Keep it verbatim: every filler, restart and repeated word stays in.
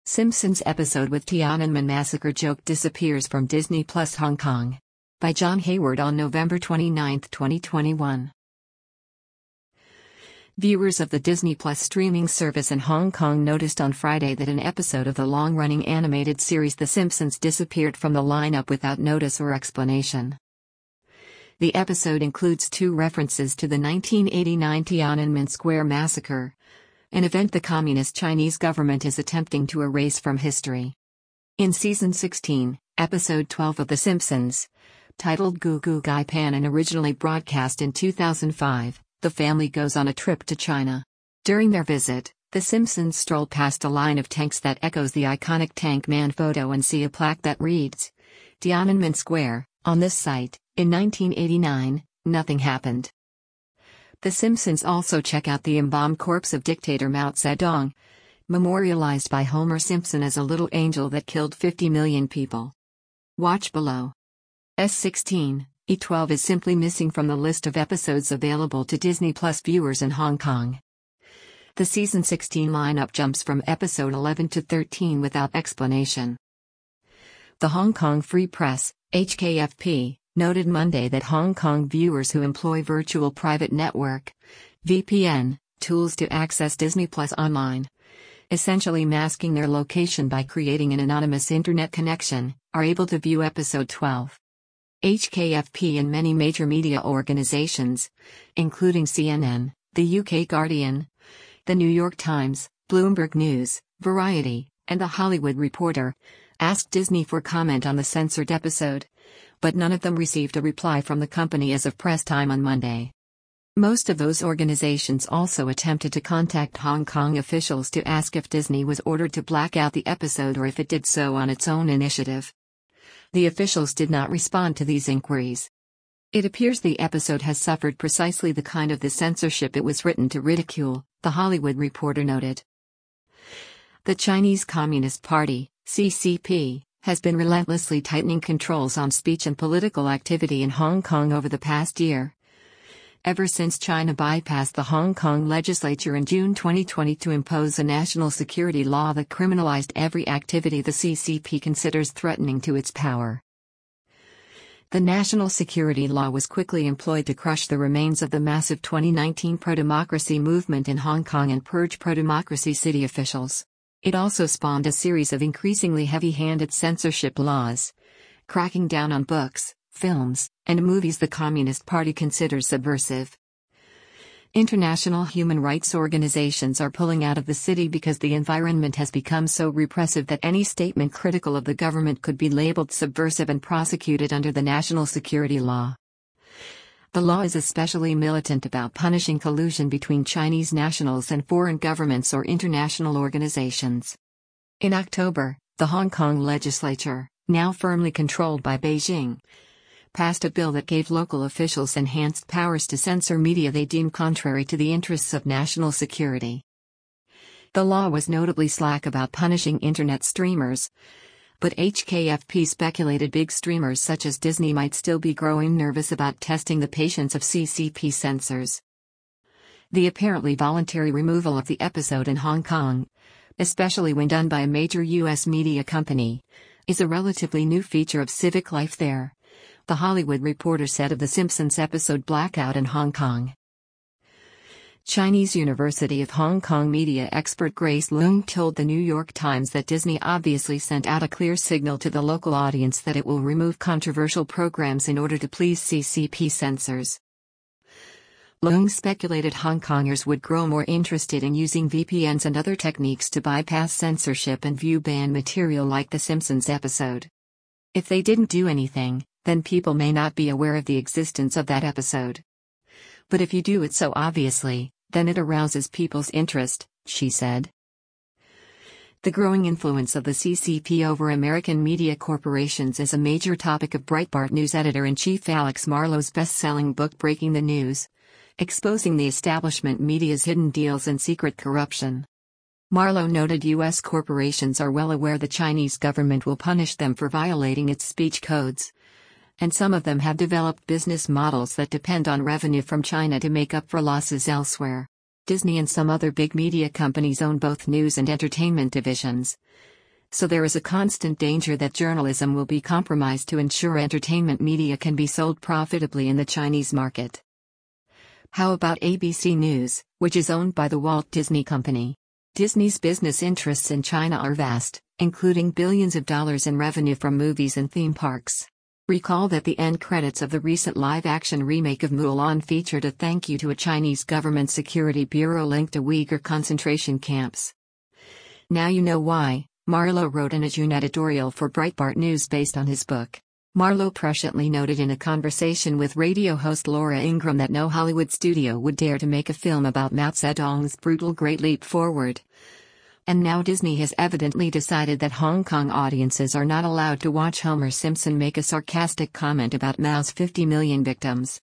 Simpsons episode with Tiananmen Massacre joke disappears from Disney Plus Hong Kong. By John Hayward on November twenty-ninth, twenty twenty-one. Viewers of the Disney Plus streaming service in Hong Kong noticed on Friday that an episode of the long-running animated series The Simpsons disappeared from the lineup without notice or explanation. The episode includes two references to the nineteen eighty-nine Tiananmen Square massacre, an event the Communist Chinese government is attempting to erase from history. In Season sixteen, Episode twelve of The Simpsons, titled Goo Goo Gai Pan and originally broadcast in two thousand five, the family goes on a trip to China. During their visit, The Simpsons stroll past a line of tanks that echoes the iconic Tank Man photo and see a plaque that reads, Tiananmen Square. On this site, in nineteen eighty-nine, nothing happened. The Simpsons also check out the embalmed corpse of dictator Mao Zedong, memorialized by Homer Simpson as a little angel that killed fifty million people. Watch below. S sixteen, E twelve is simply missing from the list of episodes available to Disney Plus viewers in Hong Kong. The Season sixteen lineup jumps from episode eleven to thirteen without explanation. The Hong Kong Free Press, H K F P, noted Monday that Hong Kong viewers who employ Virtual Private Network (V P N) tools to access Disney Plus online, essentially masking their location by creating an anonymous internet connection, are able to view episode twelve. H K F P and many major media organizations, including C N N, the U K Guardian, the New York Times, Bloomberg News, Variety, and The Hollywood Reporter, asked Disney for comment on the censored episode, but none of them received a reply from the company as of press time on Monday. Most of those organizations also attempted to contact Hong Kong officials to ask if Disney was ordered to black out the episode or if it did so on its own initiative. The officials did not respond to these inquiries. It appears the episode has suffered precisely the kind of the censorship it was written to ridicule, The Hollywood Reporter noted. The Chinese Communist Party, C C P, has been relentlessly tightening controls on speech and political activity in Hong Kong over the past year. Ever since China bypassed the Hong Kong legislature in June twenty twenty to impose a national security law that criminalized every activity the C C P considers threatening to its power. The national security law was quickly employed to crush the remains of the massive twenty nineteen pro-democracy movement in Hong Kong and purge pro-democracy city officials. It also spawned a series of increasingly heavy-handed censorship laws, cracking down on books, films, and movies the Communist Party considers subversive. International human rights organizations are pulling out of the city because the environment has become so repressive that any statement critical of the government could be labeled subversive and prosecuted under the national security law. The law is especially militant about punishing collusion between Chinese nationals and foreign governments or international organizations. In October, the Hong Kong legislature, now firmly controlled by Beijing, passed a bill that gave local officials enhanced powers to censor media they deemed contrary to the interests of national security. The law was notably slack about punishing internet streamers, but H K F P speculated big streamers such as Disney might still be growing nervous about testing the patience of C C P censors. The apparently voluntary removal of the episode in Hong Kong, especially when done by a major U S media company, is a relatively new feature of civic life there, The Hollywood Reporter said of The Simpsons episode Blackout in Hong Kong. Chinese University of Hong Kong media expert Grace Leung told the New York Times that Disney obviously sent out a clear signal to the local audience that it will remove controversial programs in order to please C C P censors. Leung speculated Hong Kongers would grow more interested in using V P Ns and other techniques to bypass censorship and view banned material like The Simpsons episode. If they didn't do anything, then people may not be aware of the existence of that episode. But if you do it so obviously, then it arouses people's interest, she said. The growing influence of the C C P over American media corporations is a major topic of Breitbart News editor-in-chief Alex Marlow's best-selling book Breaking the News, Exposing the Establishment Media's Hidden Deals and Secret Corruption. Marlow noted U S corporations are well aware the Chinese government will punish them for violating its speech codes, and some of them have developed business models that depend on revenue from China to make up for losses elsewhere. Disney and some other big media companies own both news and entertainment divisions, So there is a constant danger that journalism will be compromised to ensure entertainment media can be sold profitably in the Chinese market. How about A B C News, which is owned by the Walt Disney Company? Disney's business interests in China are vast, including billions of dollars in revenue from movies and theme parks. Recall that the end credits of the recent live-action remake of Mulan featured a thank you to a Chinese government security bureau linked to Uyghur concentration camps. Now you know why. Marlowe wrote in a June editorial for Breitbart News based on his book. Marlowe presciently noted in a conversation with radio host Laura Ingraham that no Hollywood studio would dare to make a film about Mao Zedong's brutal Great Leap Forward. And now Disney has evidently decided that Hong Kong audiences are not allowed to watch Homer Simpson make a sarcastic comment about Mao's fifty million victims.